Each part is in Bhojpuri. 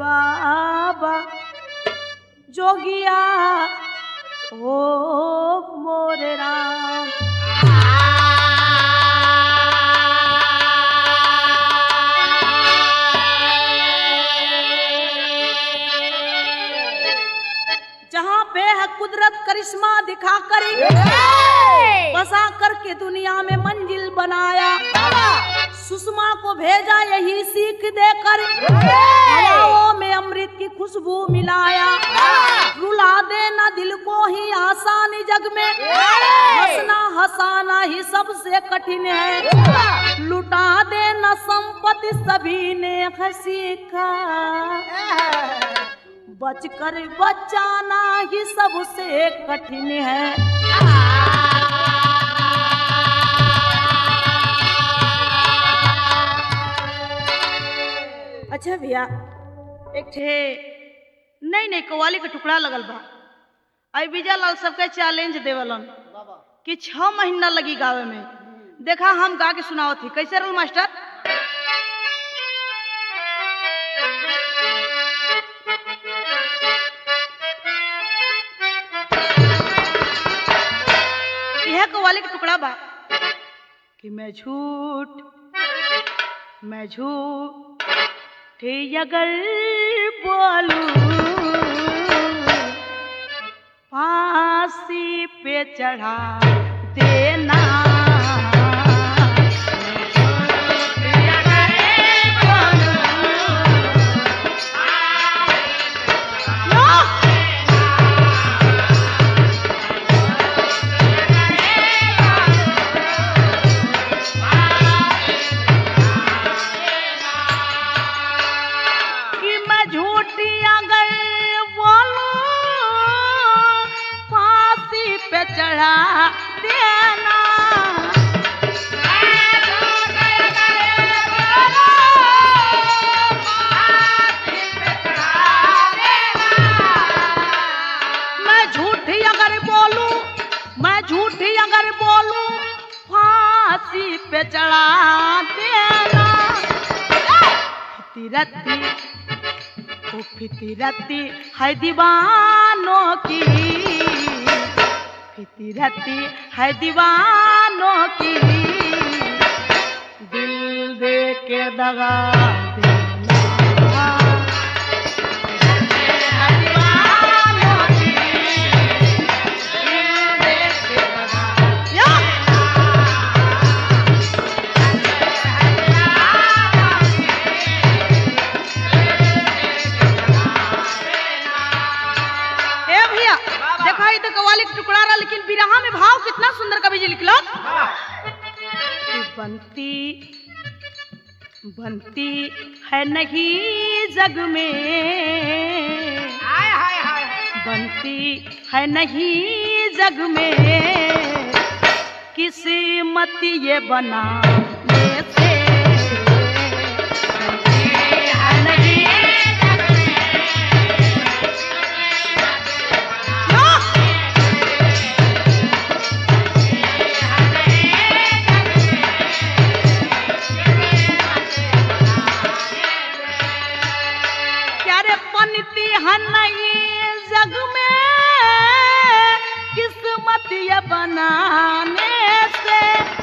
बाबा जोगिया हो मोरे राम। जहाँ पे है कुदरत करिश्मा दिखा कर बसा करके दुनिया में मंजिल बनाया, सुषमा को भेजा यही सीख देकर, हवाओं में अमृत की खुशबू मिलाया। रुला देना दिल को ही आसान जग में, हंसना हंसाना ही सबसे कठिन है। लुटा देना संपत्ति सभी ने सीखा, बचकर बचाना ही सबसे कठिन है। अच्छा भैया, एक ठे नहीं कव्वाली का टुकड़ा लगल बा। आई विजय लाल सबके चैलेंज देवलन कि 6 महीना लगी गावे में। देखा हम गा के सुनावत थी, कैसे रोल मास्टर? यह कव्वाली का टुकड़ा बा कि मैं झूठ अगर बोलूं फांसी पे चढ़ा देना। चढ़ा देना मैं झूठी अगर बोलूं फांसी पे चढ़ा देना। फितरती है दीवानों की, फितरती है दीवानों की, दिल दे के दगा देना। दीवानों की, दिल दे के दगा तो कव्वाली का टुकड़ा रहा, लेकिन बिरहा में भाव कितना सुंदर कवि जी लिखलो। बनती है नहीं जग में, बनती है नहीं जग में, किस्मत ये बनाने से। नहीं जग में किस्मत ये बनाने से,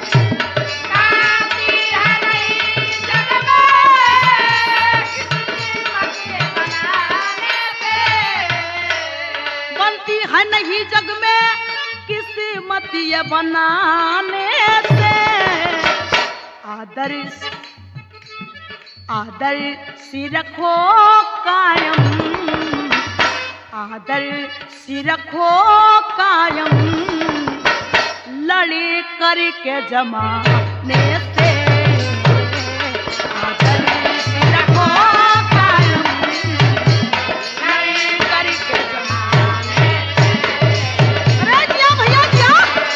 बनती है नहीं जग में किस्मत ये बनाने से। आदर सी रखो कायम, आदर सी रखो कायम, लड़े करके जमाने से। आदर सी रखो कायम, लड़े करके जमाने से। अरे जिया भैया जिया।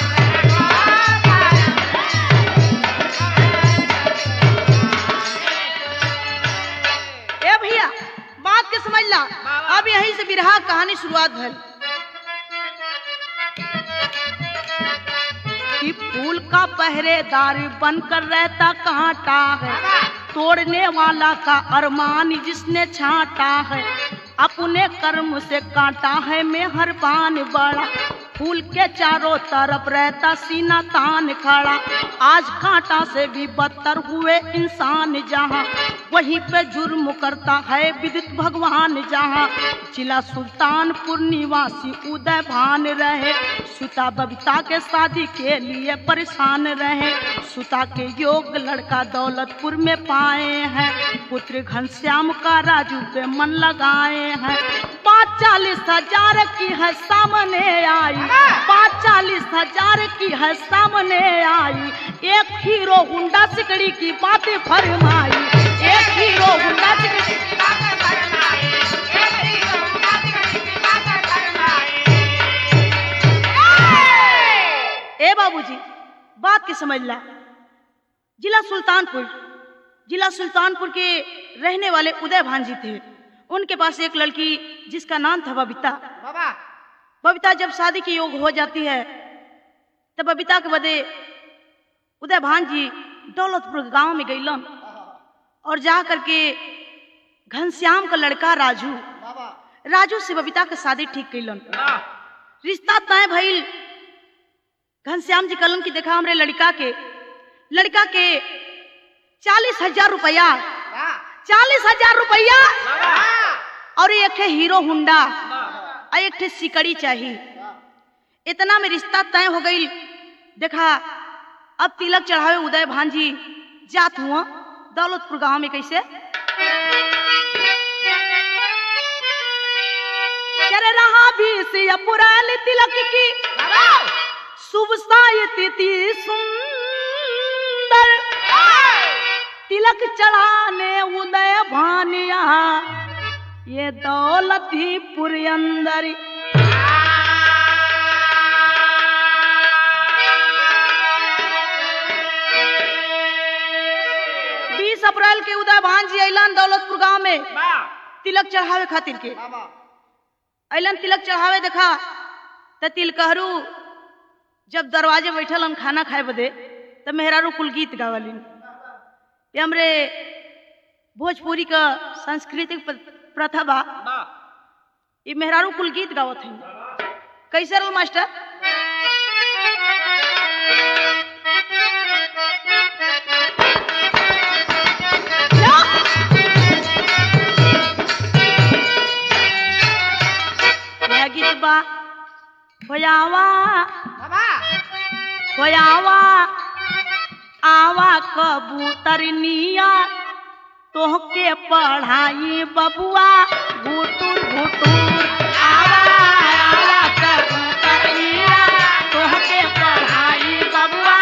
ए भैया बात के समझ ला। अब यहीं से बिरहा कहानी शुरुआत भइल कि फूल का पहरेदार बनकर रहता कांटा है, तोड़ने वाला का अरमान जिसने छाटा है, अपने कर्म से काटा है मेहरबान बड़ा। फूल के चारों तरफ रहता सीना तान खड़ा, आज कांटा से भी बदतर हुए इंसान जहाँ, वहीं पे जुर्म करता है विदित भगवान जहाँ। जिला सुल्तानपुर निवासी उदय भान रहे, सुता बबीता के शादी के लिए परेशान रहे। सुता के योग लड़का दौलतपुर में पाए हैं, पुत्र घनश्याम का राजू पे मन लगाए हैं। 45,000 की है सामने आई, 45,000 की है सामने आई। एक हीरो हुंडा सिकड़ी की बातें फरमाई, एक हीरो हुंडा सिकड़ी की बातें फरमाई, एक हीरो हुंडा सिकड़ी की बातें फरमाई। ए बाबूजी बात की समझ ला। जिला सुल्तानपुर के रहने वाले उदय भान जी थे। उनके पास एक लड़की जिसका नाम था बबीता। बबीता जब शादी की योग हो जाती है तब बबीता के बदे उदय भान जी दौलतपुर गांव में गईलन और जा करके घनश्याम का लड़का राजू से बबीता के शादी ठीक कैलन। रिश्ता तय भइल। घनश्याम जी कलन की देखा हमरे लड़का के 40,000 रुपया, 40,000 रुपया और एक हीरो हुंडा और एक सिकड़ी चाहिए। इतना में रिश्ता तय हो गई। देखा अब तिलक चढ़ावे उदय भान जी जात हुआ दौलतपुर गांव में। कैसे करे रहा भी से पुरानी तिलक की शुभ तिथि सुंदर, तिलक चढ़ाने उदय भानिया ये दौलतपुर अंदर। 20 अप्रैल के उदय भान जी अलन दौलतपुर गांव में तिलक चढ़ावे खातिर के अलन। तिलक चढ़ावे देखा तो तिलकहरू जब दरवाजे बैठल हम खाना खाए बदे तब मेहरारू कुल गीत गावलिन। ये हमरे भोजपुरी का सांस्कृतिक प्रथा बा। ये मेहरारू कुल गीत गावत हैं। कैसे रहो मास्टर? यह गीत बा होयावा आवा कबूतरनिया तोहके पढ़ाई बबुआ घुटुर घुटुर। आवा कबूतरनिया तोहके पढ़ाई बबुआ।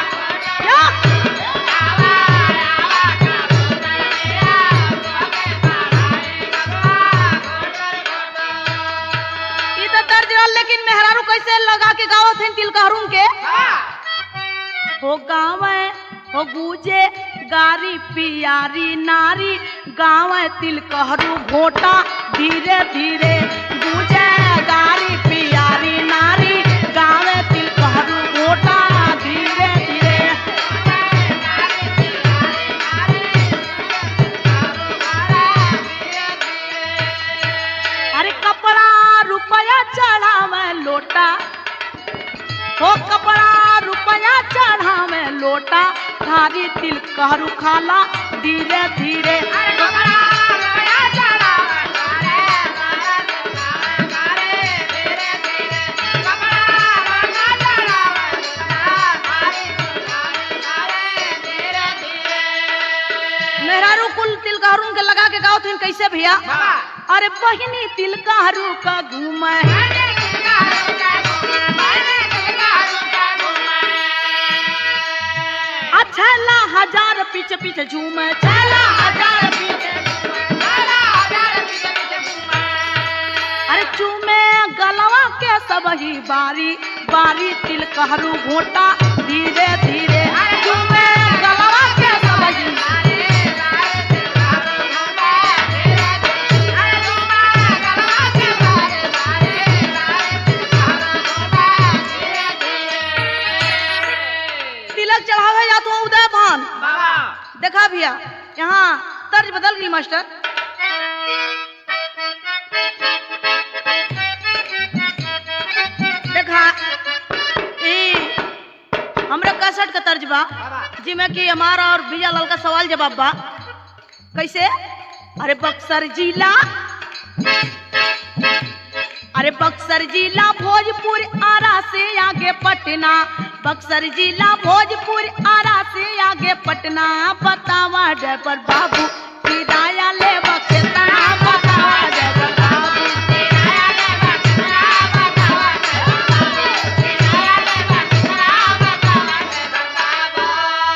इधर दर्द लेकिन मेहरारू कैसे लगा के गावत हैं तिलकहरू के। हो गावे हो गूजे गारी पियारी नारी, गाँव तिलकहरू घोटा धीरे धीरे गूजे गारी पियारी नारी, गाँव तिलकहरू घोटा धीरे धीरे। अरे कपड़ा रुपया चढ़ावे लोटा, हो कपड़ा रुपया चढ़ावे लोटा, थारी तिलकहरू खाला धीरे धीरे। मेहरारू कुल तिलकहरू के लगा के गाओ थे कैसे भैया? अरे बहिनी तिलकहरू का घूमे, छला हजार पीछे पीछे झूमे, छला हजार पीछे अरे चूमे गलवा के सब ही बारी बारी, तिलकहरू घोटा धीरे धीरे। चूमे गलवा के सब ही तिलक चढ़ावे या तो उदय भान। देखा भैया यहाँ टी मास्टर। देखा हमरा कैसेट का तर्ज बा जिमे कि हमारा और विजय लाल का सवाल जवाब बा। कैसे? अरे बक्सर जिला, अरे बक्सर जिला भोजपुर आरा से आगे पटना, बक्सर जिला भोजपुर आरा से आगे पटना, बतावा ड्राइवर बाबू किराया ले बक्सना, बतावा ड्राइवर बाबू किराया ले बक्सना, बतावा ड्राइवर बाबू किराया ले बक्सना, बतावा ड्राइवर बाबू।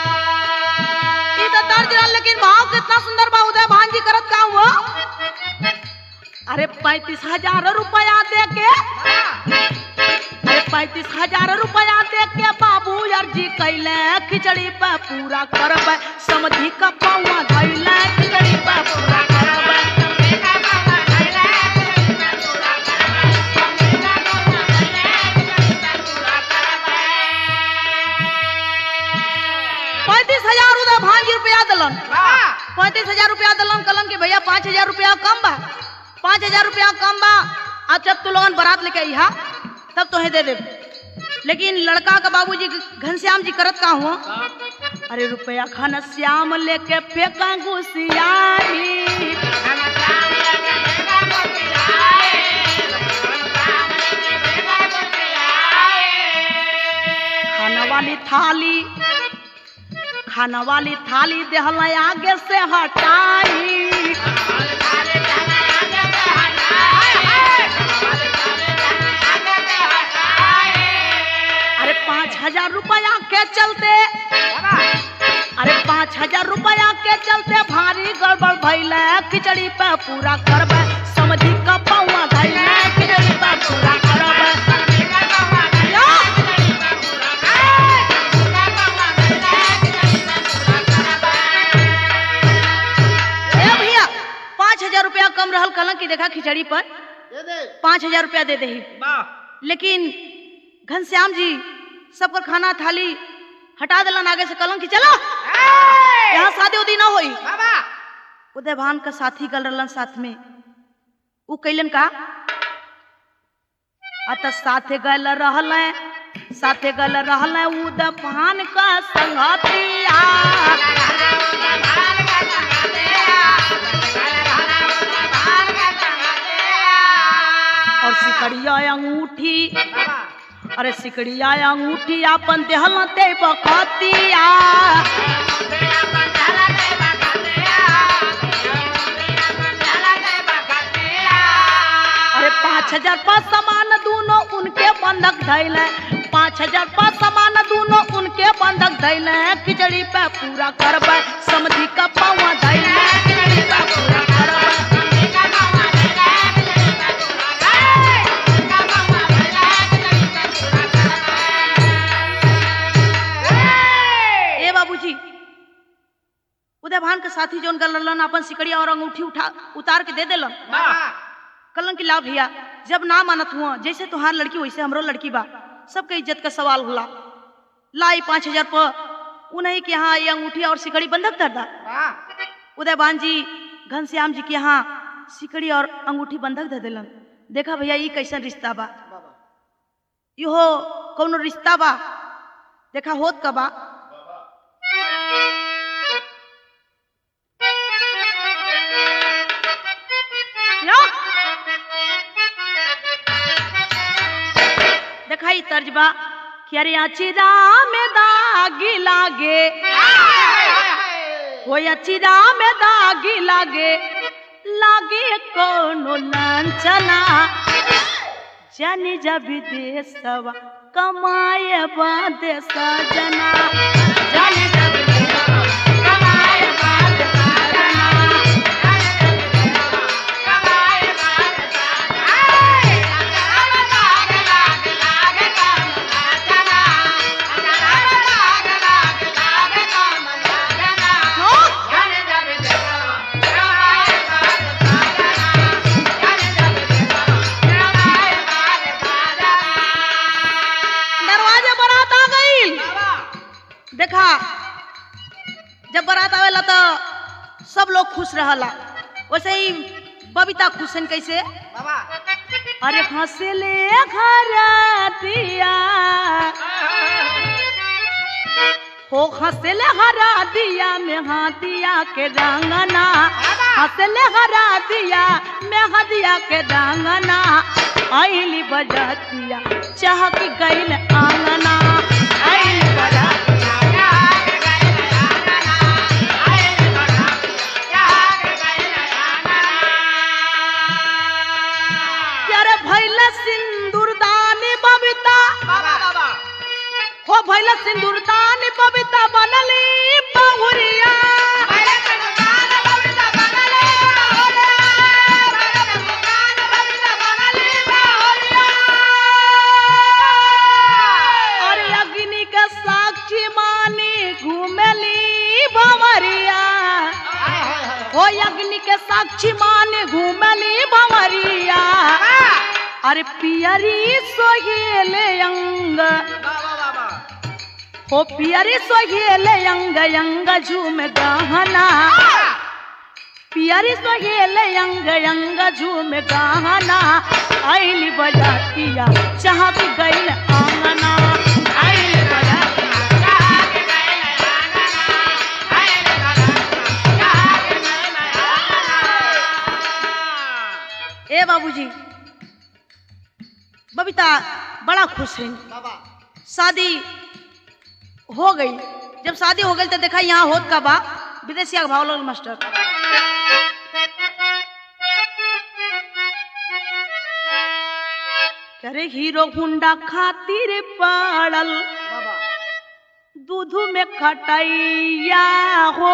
ई तो तर्ज रहा, लेकिन भाव कितना सुंदर बा। उदय भान जी करत का हुआ? अरे 35,000 रुपया दे के, अरे 35,000 रुपया दे के बाबू अर्जी कैले, खिचड़ी पे पूरा करब, समझी का पौवा धैले, खिचड़ी पे पूरा करब। उधर भांजी रुपया दलन, 35,000 रुपया दलन। कलन के भैया 5,000 रुपया कम बा, 5,000 रुपया कम बा। आज जब तू लोगन बारात लेके आई हा तब तो दे दे। लेकिन लड़का का बाबूजी घनश्याम जी करत का हुआ? अरे रुपया घनश्याम लेके फेंका घुसियाई, खाना वाली थाली, खाना वाली थाली देहला आगे से हटाई, अरे 5,000 रुपया के चलते, अरे 5,000 रुपया के चलते भारी गड़बड़ भइले, खिचड़ी पे पूरा करबे, समझी का पौवा धइले, खिचड़ी पे पूरा करबे। ए भैया 5,000 रुपया कम रहल, कलन की देखा खिचड़ी पर 5,000 रुपया दे दे। लेकिन घनश्याम जी सबकर खाना थाली हटा दिलन आगे से, कलन की चलो यहाँ शादी उदी ना होई। उदय भान का साथी गल रहलन साथ में, उ कैलन का? अत साथे गल रहल, साथे गल रहल उदय भान का संगतिया, और सिकड़िया अंगूठी, अरे सिकड़िया अंगूठी अपन देहल ते बखतिया, अरे 5,000 पर सामान दोनों उनके बंधक धैले, 5,000 पर सामान दोनों उनके बंधक धैले, खिचड़ी पे पूरा करबे, समझी का पौवा धैले, खिचड़ी पे पूरा करबे। उदय भान के साथी जोन गलन अपन सिकड़िया और अंगूठी उतार के दे देलन। कलन की ला भैया जब ना मानत हुआ, जैसे तुहार लड़की वैसे हमरो लड़की बा, सबके इज्जत का सवाल होला। लाई 5,000 पर उन्हीं के यहाँ ये अंगूठी और सिकड़ी बंधक धर दा। उदय भान जी घनश्याम जी के यहाँ सिकड़ी और अंगूठी बंधक धर देलन। देखा भैया ये कैसा रिश्ता बा, यो कौनो रिश्ता बा? देखा होत का बा? दिखाई तर्जबा कि अरे अचिरा में दागी लागे, वो अचिरा में दागी लागे, लागे कोनो लांछना, जानी जब देशवा कमाए बादे सजना, जानी जब देशवा कमाए बादे सजना, देखा रहला वैसे ही बबीता खुश हैं कैसे बाबा अरे हंसले घरतिया हो हंसले हरा दिया में हाथिया के रंगना हंसले हरा दिया में हदिया के रंगना आइली बजतिया चहक गइल आंगना आइली बजतिया प्यारे भइल सिंदूरदानी बबीता हो भइल सिंदूरदानी बबीता बनली बहुरिया और अग्नि के साक्षी मानी घूमेली भंवरिया हो अग्नि के साक्षी मानी घूमेली भंवरिया अरे पियरी सोहेले अंग हो पियरी सोहेले अंग अंग झूम गहना पियरी सोहेले अंग अंग झूम गहना आइली बजातिया चहक गइल आंगना आइली बजातिया ए बाबूजी बबीता बड़ा खुश है शादी हो गई जब शादी हो गई तो देखा यहाँ होत का बा विदेशिया भाव लगल मास्टर करे हीरो हुंडा खातिर पड़ल दूध में खटैया हो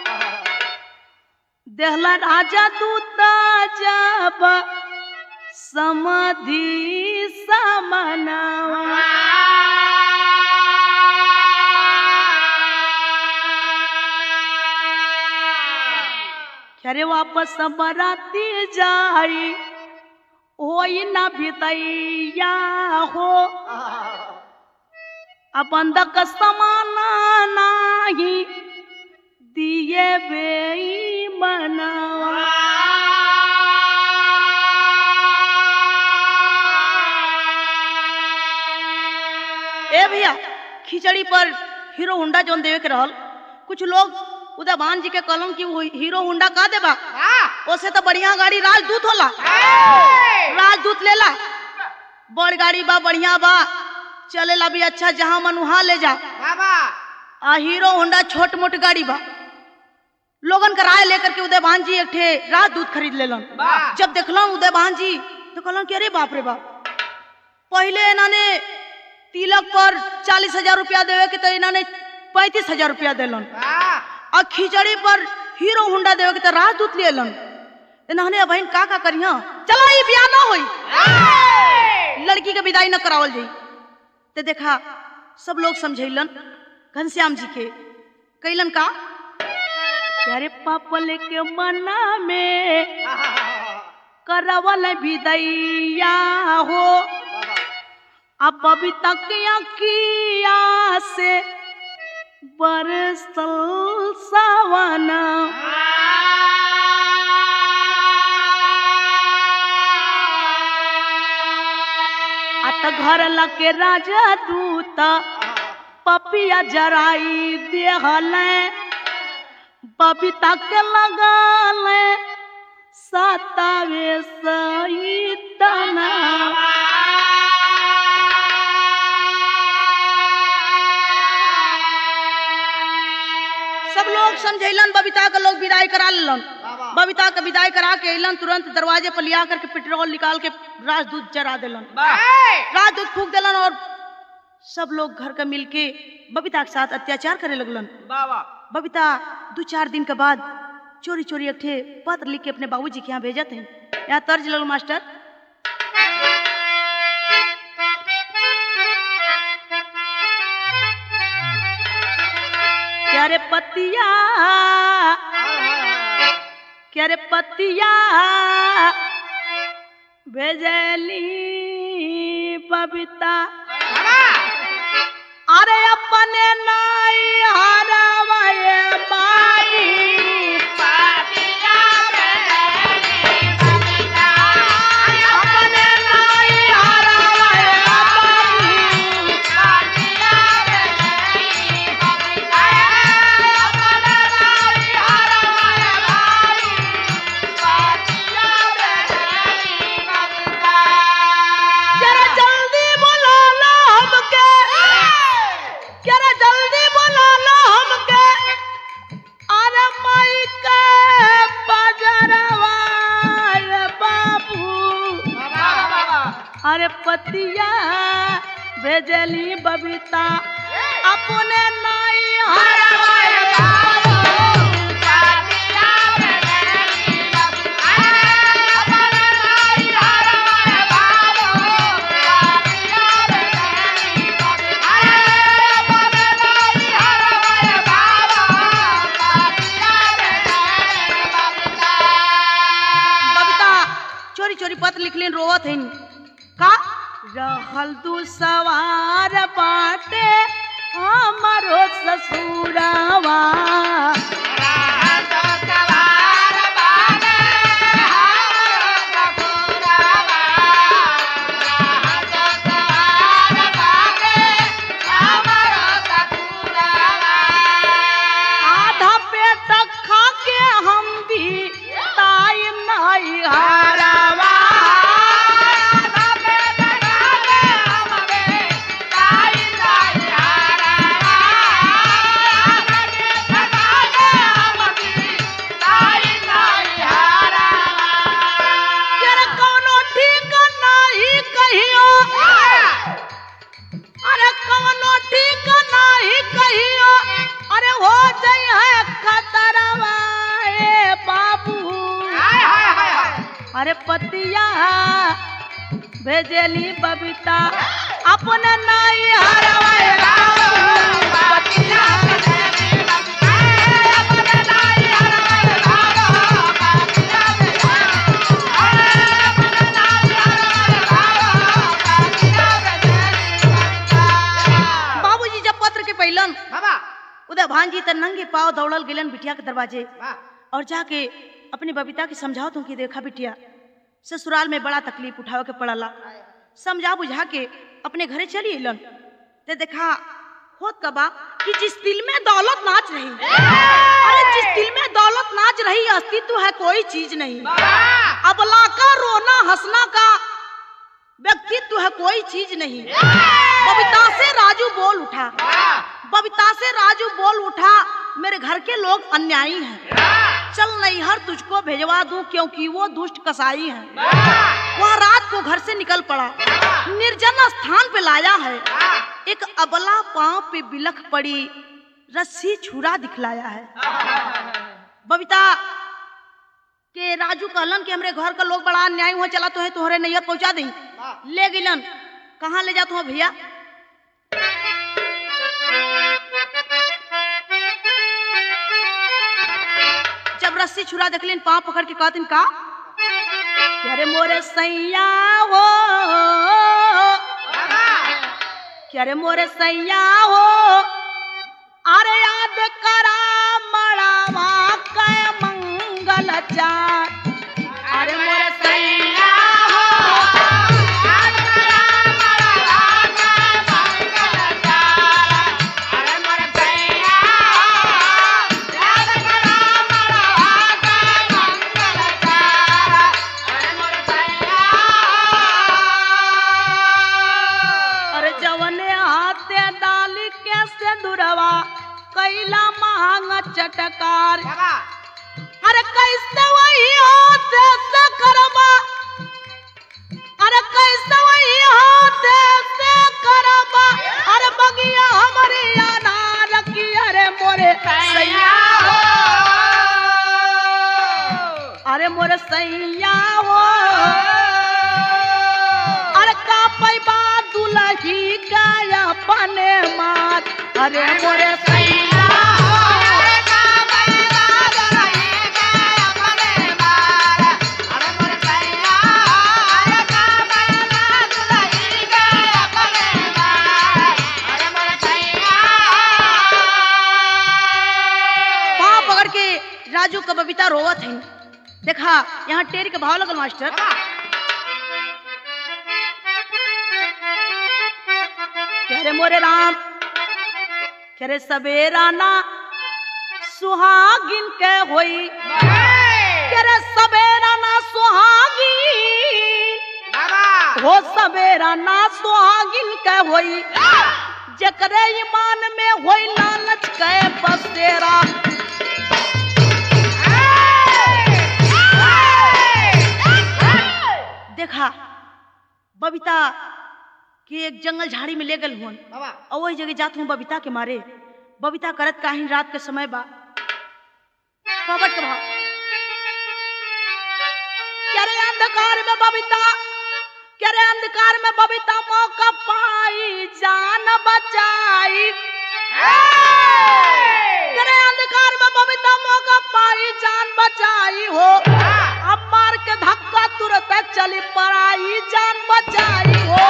देहला राजा दूत जब समाधि समनवा अरे वापस बराती जाई होई ना भितैया हो बंधक समाना नाही दिए बेईमानवा ए भैया खिचड़ी पर हीरो होंडा जोन देवे के रहल कुछ लोग उदयभान जी के कलम की वो हीरो होंडा का देबा ओसे तो बढ़िया गाड़ी राजदूत होला राजदूत लेला बड़ गाड़ी बा बढ़िया बा चलेला भी अच्छा जहां मन वहां ले जा आ हीरो होंडा छोट मोट गाड़ी बा लोगन का राय लेकर के उदयभान जी एक ठे राजदूत खरीद लेलन जब देखलन उदयभान जी तो कहलन कि अरे बाप रे बाप पहले इन्होंने तिलक पर 40,000 रुपया देवे के तो इन्होंने 35,000 रुपया देलन और खिचड़ी पर हीरो होंडा देवे के तो राजदूत लेलन इन्होंने अब का करिया चला ये ब्याह ना होई लड़की के विदाई न करावल जाई ते देखा सब लोग समझैलन घनश्याम जी के कैलन का अरे पापल के मना में करावल विदैया हो अब अभी तक किया से बरसल सावना अत घर लगे राजा दूत पपिया जराई देहल बबीता के लगल सतावे सईतना सब लोग समझैलन बबीता के लोग विदाई करा लेलन बबीता के विदाई करा के अलन तुरंत दरवाजे पर लिया करके पेट्रोल निकाल के राजदूत जरा देलन राजदूत फूंक देलन और सब लोग घर का मिलके बबीता के साथ अत्याचार करे लगलन बबीता 2-4 दिन के बाद चोरी चोरी एक ठे पत्र लिख के अपने बाबूजी के यहाँ भेजत हैं यहाँ तर्ज लगल मास्टर क्या रे पतिया भेजली बबीता अरे अपने नाई हरावे बाई पतिया अरे पतिया भेजली बबीता अपने नाई चोरी पत्र लिखलिन रोवत हन का रहल दू सवार बाटे हमारो ससुरावा आधा पेट खा के हम भी ताई नाई हारावा अरे पतिया भेजली बबीता अपने नाई हरवा पतिया बाबूजी जब पत्र के पहलन उधर भांजी त नंगे पाव दौड़ल गिलन बिटिया के दरवाजे और जाके अपनी बबीता के समझाओ तुम कि देखा बिटिया ससुराल में बड़ा तकलीफ उठावे के पड़ला समझा बुझा के अपने घरे चली अलन ते देखा होत कबा कि जिस दिल में दौलत नाच रही अरे जिस दिल में दौलत नाच रही अस्तित्व है कोई चीज नहीं अबला का रोना हंसना का व्यक्तित्व है कोई चीज नहीं बबीता से राजू बोल उठा बबीता से राजू बोल उठा मेरे घर के लोग अन्यायी हैं चल नैहर तुझको भेजवा दूं क्योंकि वो दुष्ट कसाई है वह रात को घर से निकल पड़ा निर्जन स्थान पे लाया है एक अबला पांव पे बिलख पड़ी रस्सी छुरा दिखलाया है बबीता के राजू कहलन कि हमरे घर का लोग बड़ा अन्याय हुआ चला तो है तोहरे नैहर पहुंचा दी ले गिलन कहाँ ले जाते हो भैया जब रस्सी छुरा देखलिन पांव पकड़ के कहतिन का अरे मोरे सैया हो अरे मोरे सैया हो अरे याद करा मड़ावा के मंगल चार अरे मोरे सैया कैला मांग चटकार अरे कैसे वही होते से करबा अरे कैसे वही होते से करबा अरे बगिया हमारे याद की अरे मोरे सैया हो अरे मोरे सैया हो अरे का पैबा दुलही का अपने मात अरे मोरे सैया राजू का बबीता रोवत है देखा यहाँ टेरी के भाव लगल मास्टर अरे मोरे राम अरे सवेरा ना सुहागिन के होई अरे सवेरा ना सुहागिन हो सवेरा ना सुहागिन के होई जकरे ईमान में होई लालच के बसेरा देखा बबीता के एक जंगल झाड़ी में ले गल हुन और वही जगह जात हूँ बबीता के मारे। बबीता करत काहिन रात के समय बा पवट के भाव क्या रे अंधकार में बबीता, क्या रे अंधकार में बबीता मौका पाई जान बचाई। क्या रे अंधकार में बबीता मौका पाई जान बचाई हो। अब मार के धक्का तुरंत चली पराई जान बचाई हो।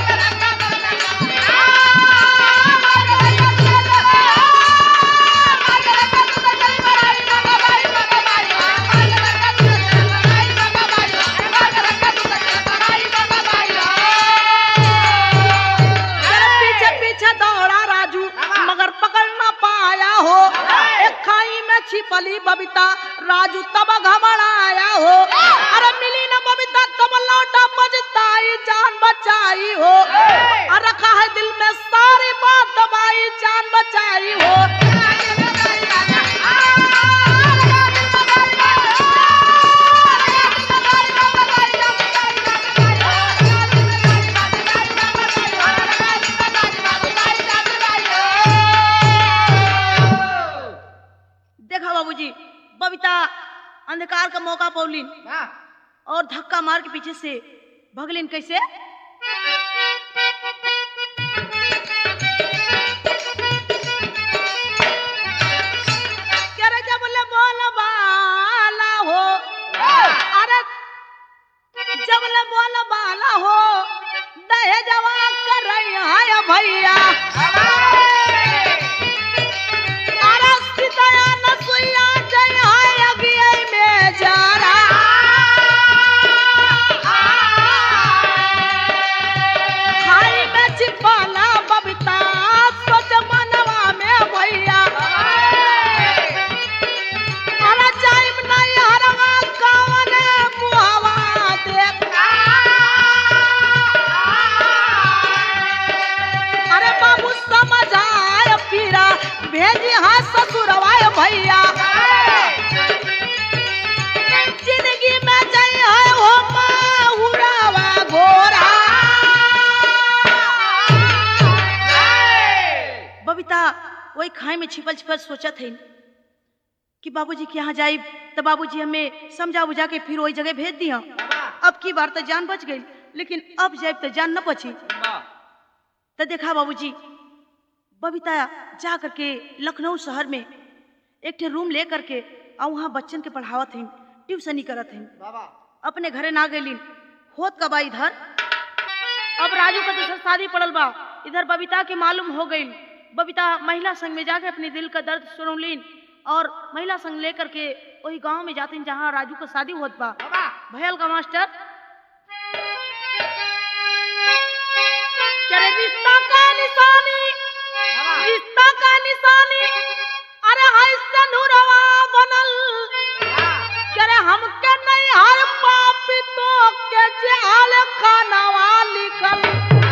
छिपली बबीता राजू तब घबराया हो। अरे मिली न बबीता तब लौटा बजताई जान बचाई हो। अरे रखा है दिल में सारी बात दबाई जान बचाई हो। देखा बाबूजी बबीता अंधकार का मौका पौलिन और धक्का मार के पीछे से भगलिन। कैसे क्या रे जब ले बोल बाला हो। अरे जब ले बोल बाला हो दहे जवा कर रही है भैया। भेजी हाँ ससुरवाय भैया जिंदगी में जय है हो माहुरावा घोरा। बबीता वही खाई में छिपल छिपल सोचत है कि बाबूजी के यहाँ जाए तो बाबूजी हमें समझा बुझा के फिर वही जगह भेज दिया। अब की बार तो जान बच गई लेकिन अब जाए तो जान न बची। तो देखा बाबूजी बबीता जा करके लखनऊ शहर में एक ठे रूम ले करके और वहाँ बच्चन के पढ़ावत हैं, ट्यूशनी करत हैं। अपने घरे ना गईलिन होत का बा इधर। अब राजू का दूसरा शादी पड़ल बा। इधर बबीता के मालूम हो गई। बबीता महिला संघ में जाके अपने दिल का दर्द सुनलीन और महिला संघ लेकर के वही गांव में जाते जहाँ राजू का शादी होत बा। भयल का मास्टर क्या रे रिश्ता का निशानी, रिश्ता का निशानी अरे हाय सनुरवा बनल। क्या रे हमके नहीं हर पापी तो के जाल खानावा लिखल।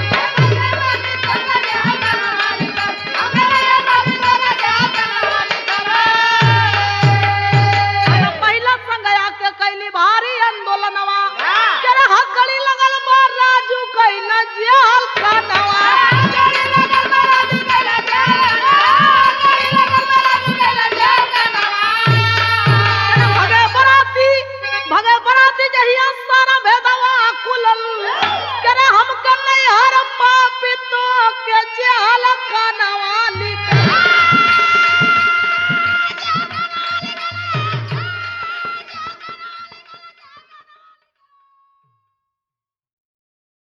पहला संगया के कैली भारी आंदोलनवा। क्या रे हकड़ी लगल बा राजू कैल जाल खानावा। भगे बराती जहिया सारा भेदवा कुलल। करे हम कर नहीं हर पापी तो के जाल खाना